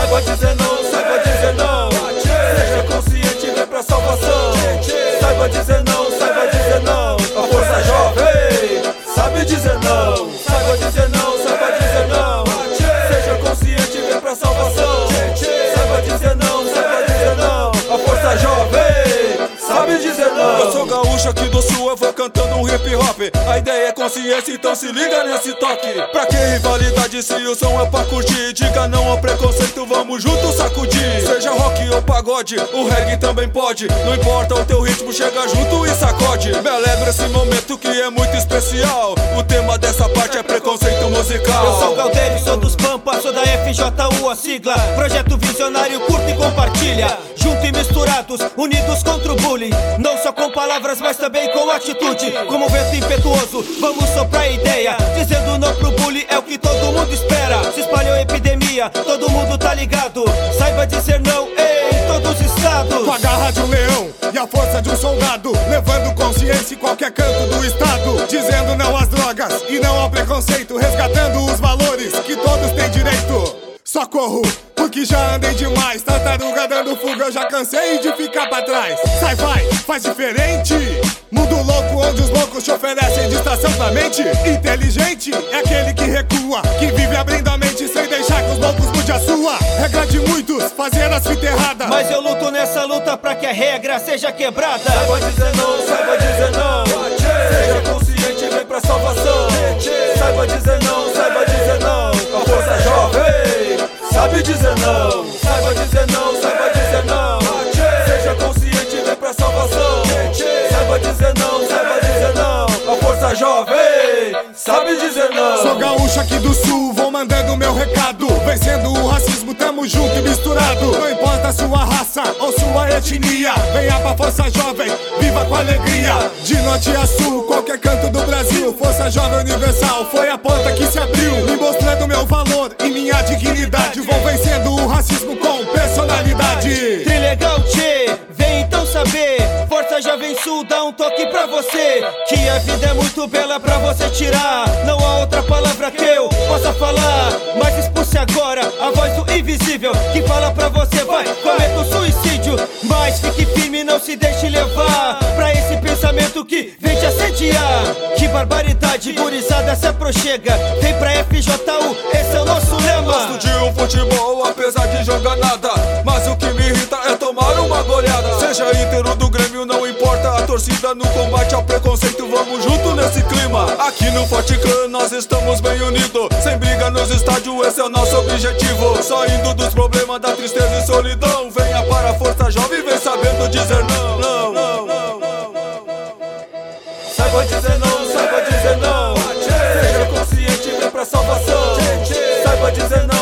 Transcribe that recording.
Saiba dizer não, saiba dizer não. Seja consciente, vem pra salvação. Saiba dizer não, saiba dizer não. A força jovem sabe dizer não. Saiba dizer não, saiba dizer não. Seja consciente, vem pra salvação. Saiba dizer não, saiba dizer não. A força jovem sabe dizer não. Eu sou gaúcho aqui do sul, eu vou cantando um hip hop. A ideia é consciência, então se liga nesse toque. Pra que rivalidade se o som é pra curtir? Diga não ao preconceito, vamos juntos sacudir. Seja rock ou pagode, o reggae também pode. Não importa o teu ritmo, chega junto e sacode. Me alegra esse momento que é muito especial. O tema dessa parte é preconceito musical. Eu sou Caldeiro, sou dos Pampas, sou da FJU, a sigla. Projeto visionário, curta e compartilha. Junto e misturados, unidos contra o bullying. Não só com palavras, mas também com atitude. Como vento impetuoso, vamos soprar ideia. Dizendo não pro bullying é o que todo mundo espera. Se espalhou epidemia, todo mundo tá ligado. Saiba dizer não em todos os estados. Com a garra de um leão e a força de um soldado, levando consciência em qualquer canto do estado. Dizendo não às drogas e não ao preconceito, resgatando os valores que todos têm direito. Socorro, porque já andei demais. Tartaruga dando fuga, eu já cansei de ficar pra trás. Sai, vai, faz diferente. Mundo louco onde os loucos te oferecem distração pra mente. Inteligente é aquele que recua, que vive abrindo a mente sem deixar que os loucos mude a sua. Regra de muitos, fazer as fitas erradas. Mas eu luto nessa luta pra que a regra seja quebrada. Saiba dizer não, saiba dizer não. Seja consciente, vem pra salvação. Saiba dizer não, saiba dizer não. A força jovem sabe dizer não. Saiba dizer não, saiba dizer não. Seja consciente, vem pra salvação. Saiba dizer não, saiba dizer não. A força jovem sabe dizer não. Sou gaúcho aqui do sul, vou mandando meu recado. Vencendo o racismo, tamo junto e misturado. Não importa a sua raça ou sua etnia, venha pra força jovem, viva com alegria. De norte a sul, qualquer canto do Brasil, força jovem universal foi a porta que se abriu, me mostrando meu valor e minha dignidade. Vou vencendo o racismo com personalidade. Que legal, tchê, vem então saber. Força Jovem Sul dá um toque pra você, que a vida é muito bela pra você tirar. Não há outra palavra que eu possa falar, mas expulse agora a voz do invisível que fala pra você, vai, cometa o suicídio. Mas fique firme, não se deixe levar pra esse pensamento que vem te assediar. Que barbaridade, gurizada se aproxega. Vem pra FJU, esse é o nosso lema. Gosto de um futebol, apesar de jogar nada, mas o que me irrita é tomar uma goleada. Seja Inter ou do Grêmio, não importa a torcida. No combate ao preconceito, vamos junto nesse clima. Aqui no Forte Clã nós estamos bem unidos, sem briga nos estádios, esse é o nosso objetivo. Saindo dos problemas da tristeza e solidão, venha para a força jovem, vem sabendo dizer não, não, não, não, não. Saiba dizer não, saiba dizer não. Seja consciente, vem pra salvação. Saiba dizer não.